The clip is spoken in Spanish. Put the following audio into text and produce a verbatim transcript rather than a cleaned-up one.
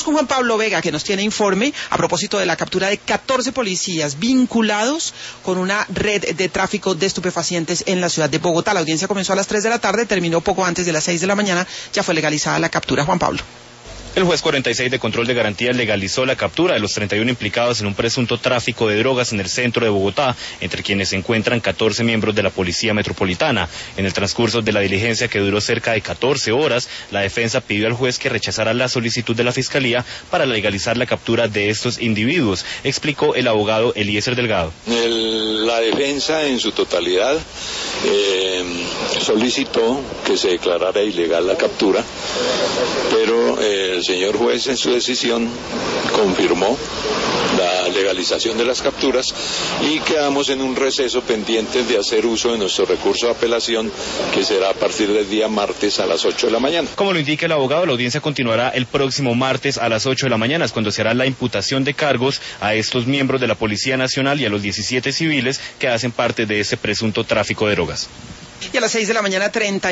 con Juan Pablo Vega, que nos tiene informe a propósito de la captura de catorce policías vinculados con una red de tráfico de estupefacientes en la ciudad de Bogotá. La audiencia comenzó a las tres de la tarde, terminó poco antes de las seis de la mañana, ya fue legalizada la captura. Juan Pablo. El juez cuarenta y seis de control de garantías legalizó la captura de los treinta y uno implicados en un presunto tráfico de drogas en el centro de Bogotá, entre quienes se encuentran catorce miembros de la Policía Metropolitana. En el transcurso de la diligencia, que duró cerca de catorce horas, la defensa pidió al juez que rechazara la solicitud de la Fiscalía para legalizar la captura de estos individuos, explicó el abogado Eliezer Delgado. El, la defensa en su totalidad eh, solicitó que se declarara ilegal la captura, pero eh, el señor juez en su decisión confirmó la legalización de las capturas y quedamos en un receso pendientes de hacer uso de nuestro recurso de apelación, que será a partir del día martes a las ocho de la mañana. Como lo indica el abogado, la audiencia continuará el próximo martes a las ocho de la mañana, es cuando se hará la imputación de cargos a estos miembros de la Policía Nacional y a los diecisiete civiles que hacen parte de ese presunto tráfico de drogas. Y a las seis de la mañana, treinta